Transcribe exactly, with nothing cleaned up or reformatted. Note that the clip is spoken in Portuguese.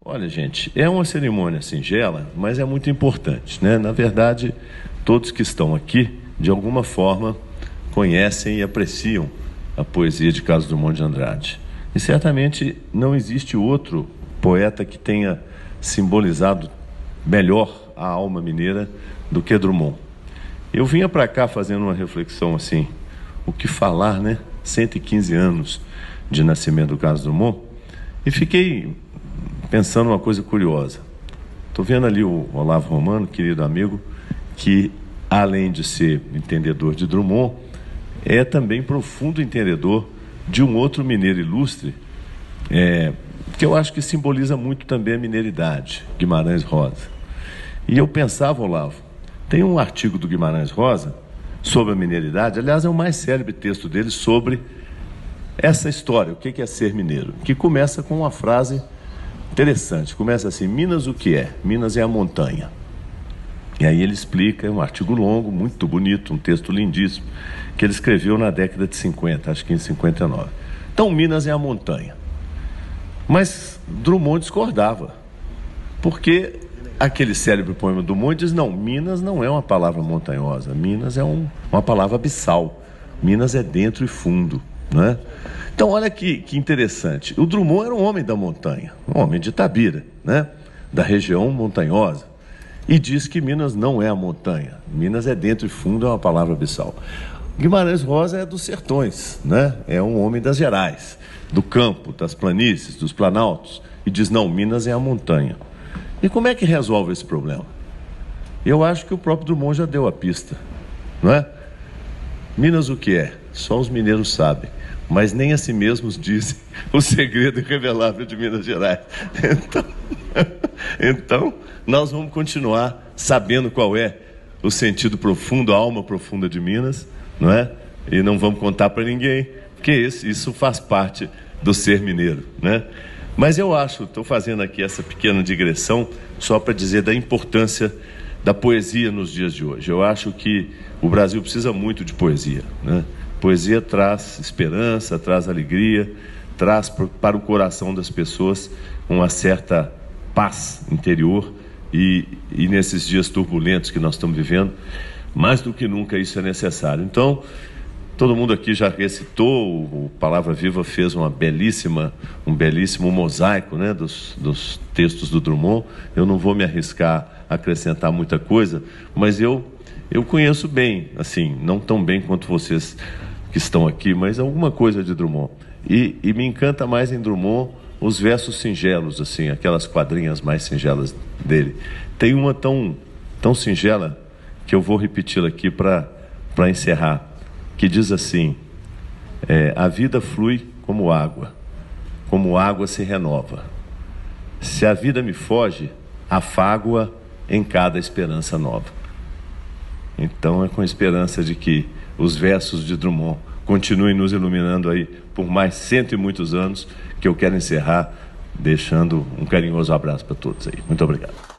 Olha, gente, é uma cerimônia singela, mas é muito importante, né? Na verdade, todos que estão aqui, de alguma forma, conhecem e apreciam a poesia de Carlos Drummond de Andrade. E certamente não existe outro poeta que tenha simbolizado melhor a alma mineira do que Drummond. Eu vinha para cá fazendo uma reflexão assim, o que falar, né? cento e quinze anos de nascimento do Carlos Drummond, e fiquei pensando uma coisa curiosa. Estou vendo ali o Olavo Romano, querido amigo, que além de ser entendedor de Drummond, é também profundo entendedor de um outro mineiro ilustre, é, que eu acho que simboliza muito também a mineiridade, Guimarães Rosa. E eu pensava, Olavo, tem um artigo do Guimarães Rosa sobre a mineiridade, aliás, é o mais célebre texto dele sobre essa história, o que é ser mineiro, que começa com uma frase interessante, começa assim: Minas o que é? Minas é a montanha. E aí ele explica, é um artigo longo, muito bonito, um texto lindíssimo, que ele escreveu na década de cinquenta, acho que em cinquenta e nove. Então, Minas é a montanha. Mas Drummond discordava, porque aquele célebre poema do Drummond diz, não, Minas não é uma palavra montanhosa, Minas é um, uma palavra abissal, Minas é dentro e fundo, não é? Então, olha que, que interessante. O Drummond era um homem da montanha, um homem de Itabira, né? Da região montanhosa. E diz que Minas não é a montanha. Minas é dentro e fundo, é uma palavra abissal. Guimarães Rosa é dos sertões, né? É um homem das Gerais, do campo, das planícies, dos planaltos. E diz, não, Minas é a montanha. E como é que resolve esse problema? Eu acho que o próprio Drummond já deu a pista, não é? Minas o que é? Só os mineiros sabem. Mas nem a si mesmos dizem o segredo irrevelável de Minas Gerais. Então, então, nós vamos continuar sabendo qual é o sentido profundo, a alma profunda de Minas, não é? E não vamos contar para ninguém, porque isso, isso faz parte do ser mineiro, né? Mas eu acho, estou fazendo aqui essa pequena digressão só para dizer da importância da poesia nos dias de hoje. Eu acho que o Brasil precisa muito de poesia, né? Poesia traz esperança, traz alegria, traz para o coração das pessoas uma certa paz interior e, e nesses dias turbulentos que nós estamos vivendo, mais do que nunca isso é necessário. Então, todo mundo aqui já recitou, o Palavra Viva fez uma belíssima, um belíssimo mosaico, né, dos, dos textos do Drummond. Eu não vou me arriscar a acrescentar muita coisa, mas eu, eu conheço bem, assim, não tão bem quanto vocês que estão aqui, mas alguma coisa de Drummond. E, e me encanta mais em Drummond os versos singelos, assim, aquelas quadrinhas mais singelas dele. Tem uma tão, tão singela que eu vou repeti-la aqui para para encerrar, que diz assim, é, a vida flui como água, como água se renova. Se a vida me foge, afago-a em cada esperança nova. Então é com a esperança de que os versos de Drummond continuem nos iluminando aí por mais cento e muitos anos, que eu quero encerrar deixando um carinhoso abraço para todos aí. Muito obrigado.